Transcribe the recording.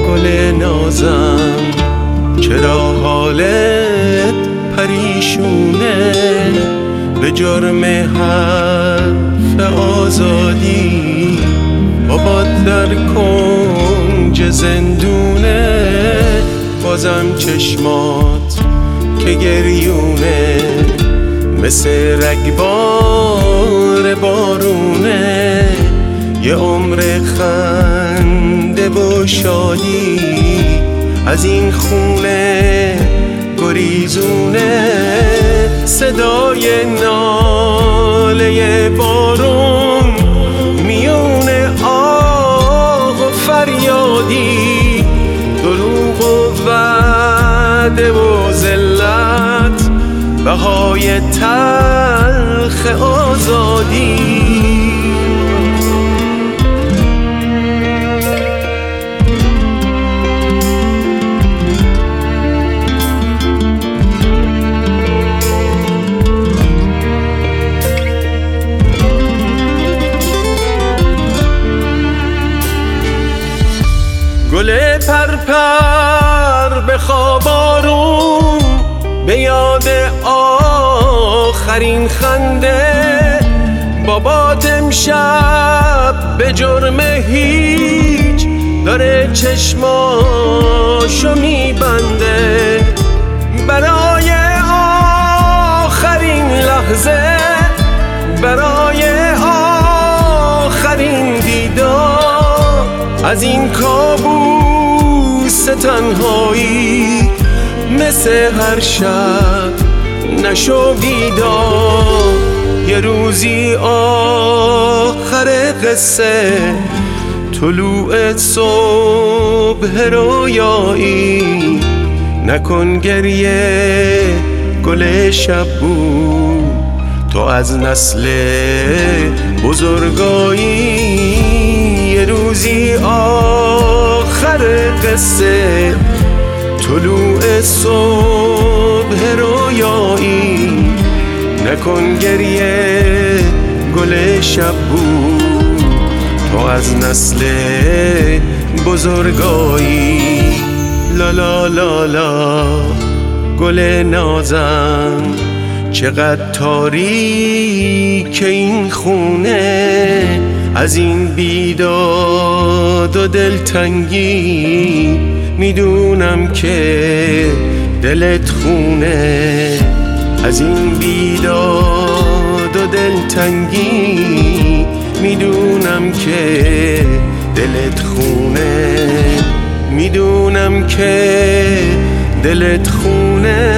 گل نازم چرا حالت پریشونه؟ به جرم حرف آزادی بابات در کنج زندونه. بازم چشمات که گریونه مثل رگبار بارونه. یه عمر خنده و شادی از این خونه گریزونه. صدای ناله بارون میونه آه و فریادی، دروغ و وعده و ذلت، بهای تلخ آزادی. گل پرپر به خواب آروم به یاد آخرین خنده. بابات امشب به جرم هیچ داره چشماشو میبنده. برای آخرین لحظه، برای آخرین دیدار از این کابوس تنهایی، مثل هر شب نشو بیدار. یه روزی آخر قصه، طلوع صبح رویایی. نکن گریه گل شب بود، تو از نسل بزرگایی. یه روزی آخر قصه، طلوع صبح رویایی. نکن گریه گل شب بود، تو از نسل بزرگایی. لا لا لا لا گل نازم چقدر تاریک این خونه. از این بیداد و دلتنگی میدونم که دلت خونه. از این بیداد و دلتنگی میدونم که دلت خونه. میدونم که دلت خونه.